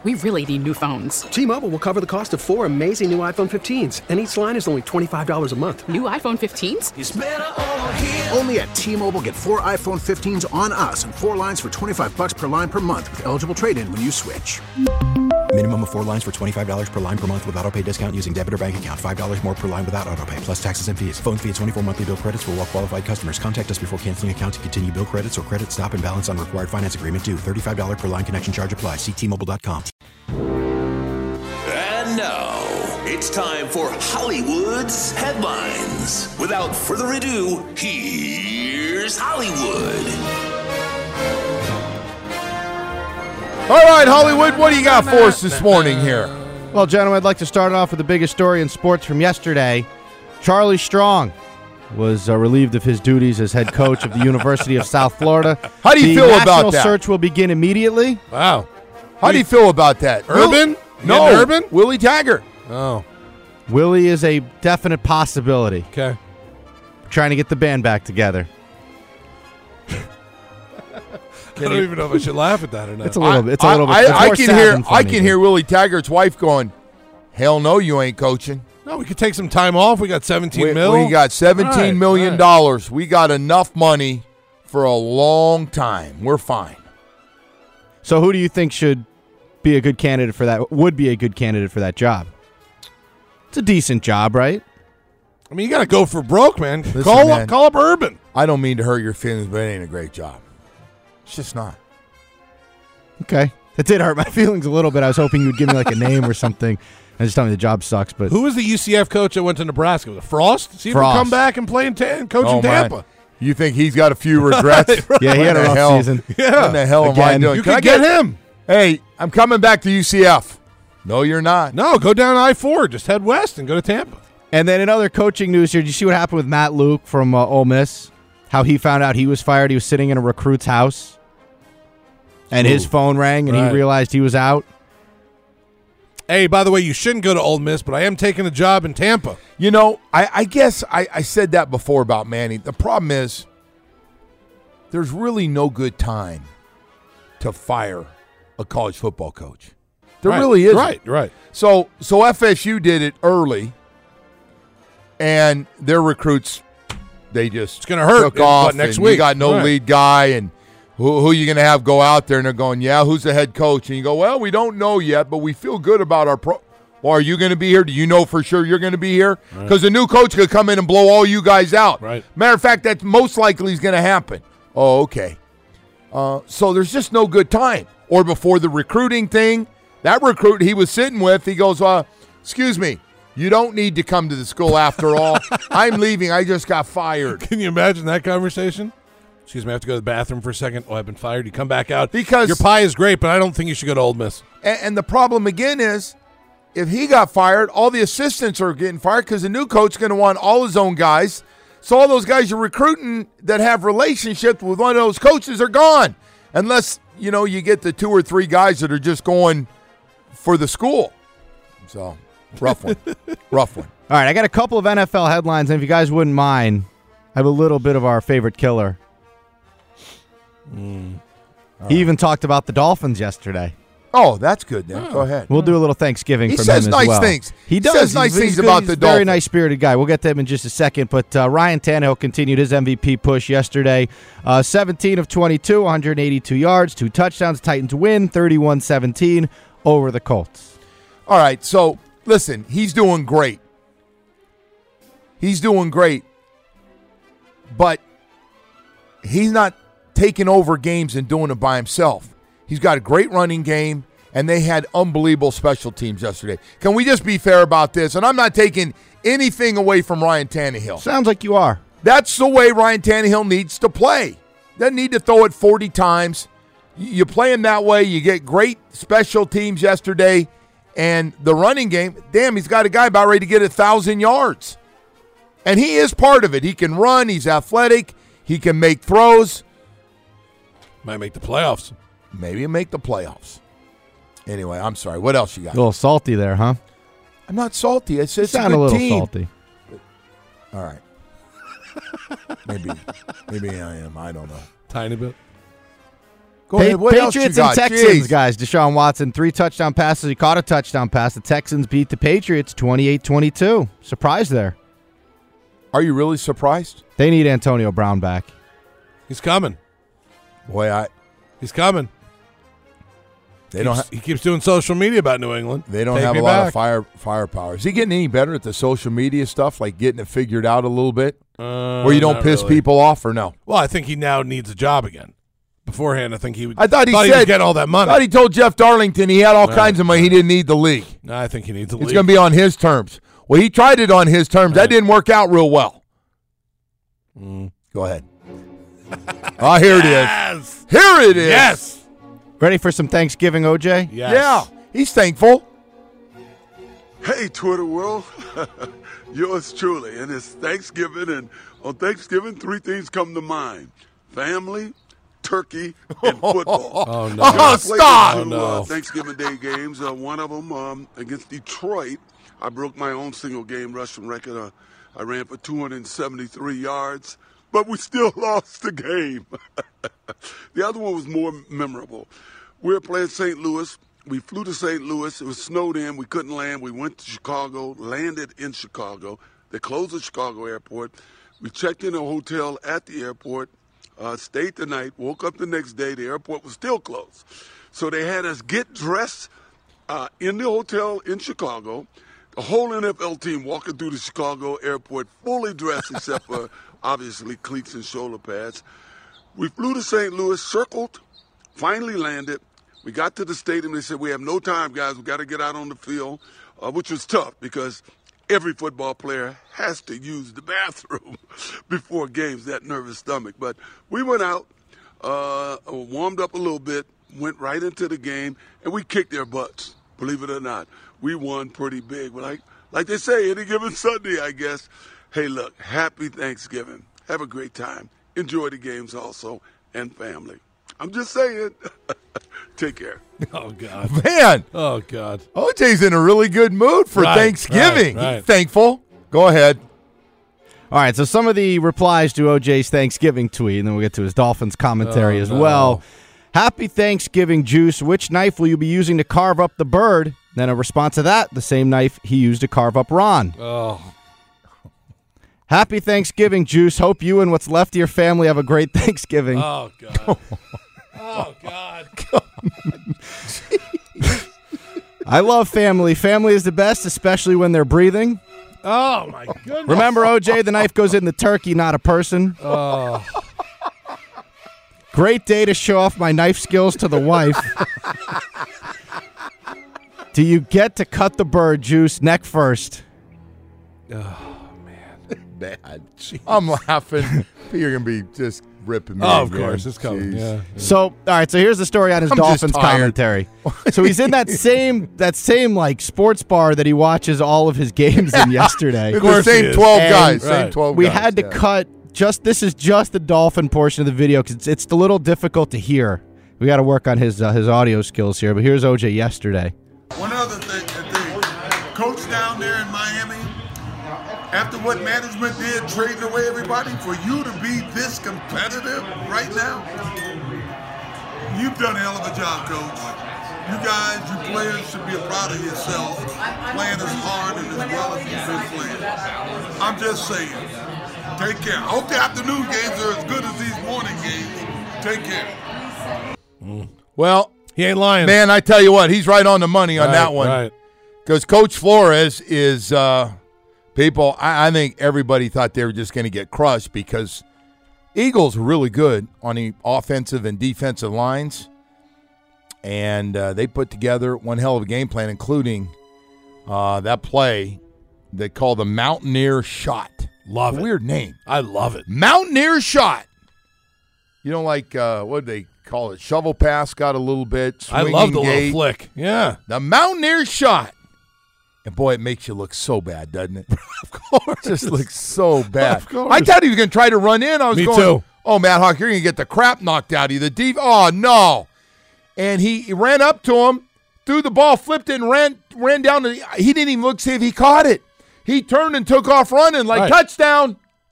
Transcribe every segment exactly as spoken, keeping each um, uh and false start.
we really need new phones. T-Mobile will cover the cost of four amazing new iPhone fifteens, and each line is only twenty-five dollars a month. New iPhone fifteens? It's better over here. Only at T-Mobile, get four iPhone fifteens on us and four lines for twenty-five dollars per line per month with eligible trade-in when you switch. Minimum of four lines for twenty-five dollars per line per month with autopay discount using debit or bank account. five dollars more per line without autopay, plus taxes and fees. Phone fee at twenty-four monthly bill credits for well-qualified customers. Contact us before canceling account to continue bill credits or credit stop and balance on required finance agreement due. thirty-five dollars per line connection charge applies. See T Mobile dot com. And now, it's time for Hollywood's headlines. Without further ado, here's Hollywood. All right, Hollywood, what do you got for us this morning here? Well, gentlemen, I'd like to start off with the biggest story in sports from yesterday. Charlie Strong was uh, relieved of his duties as head coach of the University of South Florida. How do you the feel about national that? search will begin immediately. Wow. How do you feel about that? Urban? Will- no, Urban? Willie Taggart. Oh. Willie is a definite possibility. Okay. Trying to get the band back together. I don't even know if I should laugh at that or not. It's a little bit. It's a I, little bit. I, it's I more can sad hear. than I funny, can but- hear Willie Taggart's wife going, "Hell no, you ain't coaching. No, we could take some time off. We got seventeen We, mil. we got seventeen Right, million right. dollars. We got enough money for a long time. We're fine." So, who do you think should be a good candidate for that? Would be a good candidate for that job? It's a decent job, right? I mean, you got to go for broke, man. Listen, call man. up, call up Urban. I don't mean to hurt your feelings, but it ain't a great job. It's just not. Okay. That did hurt my feelings a little bit. I was hoping you'd give me like a name or something and just tell me the job sucks. But Who was the U C F coach that went to Nebraska? Was it Frost? See if Frost. he'll come back and play in ta- coach Oh, in man. Tampa. You think he's got a few regrets? yeah, he What had a the rough hell? season. Yeah. What the hell am I Again. doing? You Can could I get him. Hey, I'm coming back to U C F. No, you're not. No, go down I four. Just head west and go to Tampa. And then in other coaching news here, did you see what happened with Matt Luke from uh, Ole Miss? How he found out he was fired. He was sitting in a recruit's house, and his Ooh. phone rang, and Right. he realized he was out. Hey, by the way, you shouldn't go to Ole Miss, but I am taking a job in Tampa. You know, I, I guess I, I said that before about Manny. The problem is there's really no good time to fire a college football coach. There Right. really isn't. Right, right. So so F S U did it early, and their recruits, they just It's gonna hurt took in, off. what, next and week? You got no Right. lead guy, and who, who are you going to have go out there? And they're going, yeah, who's the head coach? And you go, well, we don't know yet, but we feel good about our pro. Well, are you going to be here? Do you know for sure you're going to be here? Because the new coach could come in and blow all you guys out. Right. Matter of fact, that's most likely is going to happen. Oh, okay. Uh, so there's just no good time. Or before the recruiting thing, that recruit he was sitting with, he goes, uh, excuse me, you don't need to come to the school after all. I'm leaving. I just got fired. Can you imagine that conversation? Excuse me, I have to go to the bathroom for a second. Oh, I've been fired. You come back out. Because- your pie is great, but I don't think you should go to Ole Miss. And, and the problem again is, if he got fired, all the assistants are getting fired because the new coach is going to want all his own guys. So all those guys you're recruiting that have relationships with one of those coaches are gone. Unless, you know, you get the two or three guys that are just going for the school. So, rough one. Rough one. All right, I got a couple of N F L headlines, and if you guys wouldn't mind, I have a little bit of our favorite killer. Mm. He even talked about the Dolphins yesterday. Oh, that's good then. Go ahead. We'll do a little Thanksgiving He from says him nice as well. things. He He does. says nice He's- things he's good. about He's the a very Dolphins. nice-spirited guy. We'll get to him in just a second. But uh, Ryan Tannehill continued his M V P push yesterday. Uh, seventeen of twenty-two, one hundred eighty-two yards, two touchdowns. Titans win thirty-one seventeen over the Colts. All right, so listen, he's doing great. He's doing great. But he's not taking over games and doing it by himself. He's got a great running game, and they had unbelievable special teams yesterday. Can we just be fair about this? And I'm not taking anything away from Ryan Tannehill. Sounds like you are. That's the way Ryan Tannehill needs to play. Doesn't need to throw it forty times. You play him that way, you get great special teams yesterday, and the running game, damn, he's got a guy about ready to get one thousand yards. And he is part of it. He can run, he's athletic, he can make throws. Might make the playoffs. Maybe make the playoffs. Anyway, I'm sorry. What else you got? A little salty there, huh? I'm not salty. It's, You it's a sound good a little team. salty. All right. maybe, maybe I am. I don't know. Tiny bit. Go Pa- ahead. What else you Patriots got? and Texans, Jeez. guys. Deshaun Watson, three touchdown passes. He caught a touchdown pass. The Texans beat the Patriots twenty-eight twenty-two. Surprise there. Are you really surprised? They need Antonio Brown back. He's coming. Boy, I He's coming. they Keeps- don't ha- he keeps doing social media about New England. they don't Take have me a lot back. of fire firepower. Is he getting any better at the social media stuff, like getting it figured out a little bit, Uh, where you don't not piss really. people off, or no? Well, I think he now needs a job again. Beforehand, I think he. I thought he was said getting all that money. I thought he told Jeff Darlington he had all Right. kinds of money. He didn't need the league. No, I think he needs a It's league. going to be on his terms. Well, he tried it on his terms. That Right. didn't work out real well. Mm. Go ahead. Ah, here it is. Yes. Here it is. Yes. Ready for some Thanksgiving, O J? Yes. Yeah. He's thankful. Hey, Twitter world. Yours truly. And it's Thanksgiving, and on Thanksgiving, three things come to mind. Family, turkey, and football. Oh, no. Oh, I played stop. two, Oh, no. uh, Thanksgiving Day games. Uh, one of them um, against Detroit. I broke my own single game rushing record. Uh, I ran for two hundred seventy-three yards, but we still lost the game. The other one was more memorable. We were playing Saint Louis. We flew to Saint Louis. It was snowed in. We couldn't land. We went to Chicago, landed in Chicago. They closed the Chicago airport. We checked in a hotel at the airport, uh, stayed the night, woke up the next day. The airport was still closed. So they had us get dressed uh, in the hotel in Chicago. The whole N F L team walking through the Chicago airport fully dressed except for, obviously, cleats and shoulder pads. We flew to Saint Louis, circled, finally landed. We got to the stadium. They said, we have no time, guys. We got to get out on the field, uh, which was tough because every football player has to use the bathroom before games, that nervous stomach. But we went out, uh, warmed up a little bit, went right into the game, and we kicked their butts, believe it or not. We won pretty big. Like, like they say, any given Sunday, I guess. Hey, look, happy Thanksgiving. Have a great time. Enjoy the games also, and family. I'm just saying. Take care. Oh, God. Man, Oh, God. O J's in a really good mood for Right, Thanksgiving. right, right. He's thankful. Go ahead. All right, so some of the replies to O J's Thanksgiving tweet, and then we'll get to his Dolphins commentary Oh, as no. well. Happy Thanksgiving, Juice. Which knife will you be using to carve up the bird? Then a response to that, the same knife he used to carve up Ron. Oh. Happy Thanksgiving, Juice. Hope you and what's left of your family have a great Thanksgiving. Oh, God. Oh, God. I love family. Family is the best, especially when they're breathing. Oh, my goodness. Remember, O J, the knife goes in the turkey, not a person. Oh. Great day to show off my knife skills to the wife. Do you get to cut the bird, Juice, neck first? Bad. I'm laughing. You're going to be just ripping me. Oh, of again. course. It's coming. Jeez. Yeah. So, all right. So here's the story on his I'm just Dolphins tired. commentary. So he's in that same that same like sports bar that he watches all of his games in yesterday. The course he same is. twelve And- guys. Same Right. twelve We guys. had to yeah. cut just this is just the Dolphin portion of the video because it's, it's a little difficult to hear. We got to work on his uh, his audio skills here. But here's O J yesterday. One other thing, the coach down there in Miami, after what management did, trading away everybody, for you to be this competitive right now, you've done a hell of a job, coach. You guys, you players should be proud of yourselves, playing as hard and as well as you've been playing. I'm just saying, take care. I hope the afternoon games are as good as these morning games. Take care. Well, He ain't lying. man, I tell you what, he's right on the money on Right, that one. Right. Because Coach Flores is, uh, people, I, I think everybody thought they were just going to get crushed because Eagles are really good on the offensive and defensive lines. And uh, they put together one hell of a game plan, including uh, that play they call the Mountaineer Shot. Love It's a it. weird name. I love it. Mountaineer Shot. You know, like, uh, what do they call it? Shovel pass got a little bit. I love the swinging gate. little flick. Yeah. The Mountaineer Shot. And, boy, it makes you look so bad, doesn't it? Of course. It just looks so bad. Of course. I thought he was going to try to run in. I was Me going, too. oh, Matt Hawk, you're going to get the crap knocked out of you. The deep, oh, no. And he, he ran up to him, threw the ball, flipped it, and ran ran down. The, he didn't even look to see if he caught it. He turned and took off running like Right. touchdown.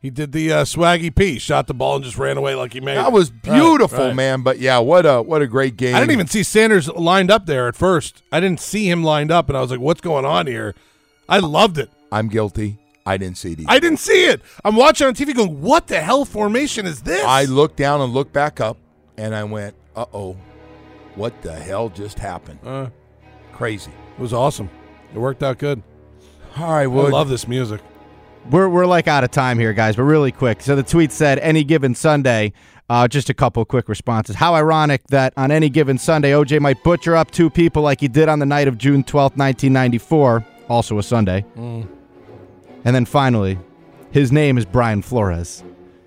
He did the uh, swaggy P, shot the ball and just ran away like he made it. That was beautiful, Right, right. man. But, yeah, what a what a great game. I didn't even see Sanders lined up there at first. I didn't see him lined up, and I was like, what's going on here? I loved it. I'm guilty. I didn't see it either. I didn't see it. I'm watching on T V going, what the hell formation is this? I looked down and looked back up, and I went, uh-oh, what the hell just happened? Uh, Crazy. It was awesome. It worked out good. All right, Wood. I love this music. We're we're like out of time here, guys, but really quick. So the tweet said, any given Sunday, uh, just a couple quick responses. How ironic that on any given Sunday, O J might butcher up two people like he did on the night of June twelfth, nineteen ninety-four, also a Sunday. Mm. And then finally, his name is Brian Flores.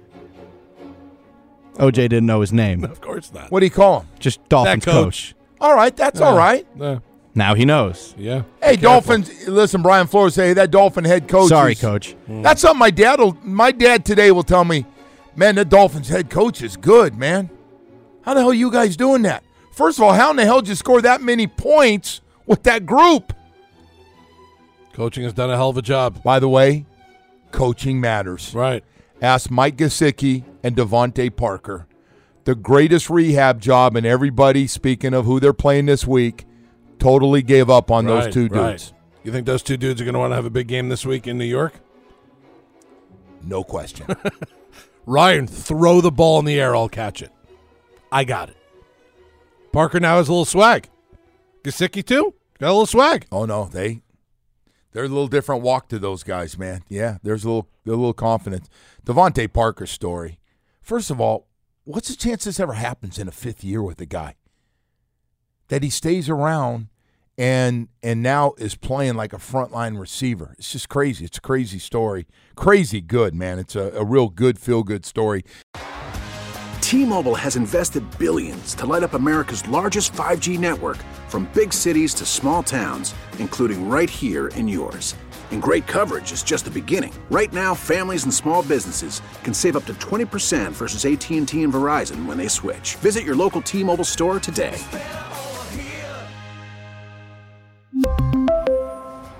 O J didn't know his name. Of course not. What do you call him? Just Dolphins That coach. coach. All right, that's Yeah. all right. Yeah. Now he knows. Yeah. Hey, Be careful. Dolphins, listen, Brian Flores, hey, that Dolphin head coach. Sorry, is- coach. That's something my dad will, my dad today will tell me, man, the Dolphins head coach is good, man. How the hell are you guys doing that? First of all, how in the hell did you score that many points with that group? Coaching has done a hell of a job. By the way, coaching matters. Right. Ask Mike Gesicki and Devontae Parker. The greatest rehab job, and everybody, speaking of who they're playing this week, totally gave up on Right, those two right. dudes. You think those two dudes are going to want to have a big game this week in New York? No question. Ryan, throw the ball in the air. I'll catch it. I got it. Parker now has a little swag. Gesicki, too? Got a little swag. Oh, no, they they're a little different walk to those guys, man. Yeah, there's a little a little confidence. Devontae Parker's story. First of all, what's the chance this ever happens in a fifth year with a guy? That he stays around and and now is playing like a frontline receiver. It's just crazy. It's a crazy story. Crazy good, man. It's a, a real good, feel-good story. T-Mobile has invested billions to light up America's largest five G network, from big cities to small towns, including right here in yours. And great coverage is just the beginning. Right now, families and small businesses can save up to twenty percent versus A T and T and Verizon when they switch. Visit your local T-Mobile store today.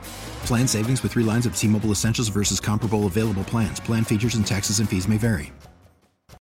Plan savings with three lines of T-Mobile Essentials versus comparable available plans. Plan features and taxes and fees may vary.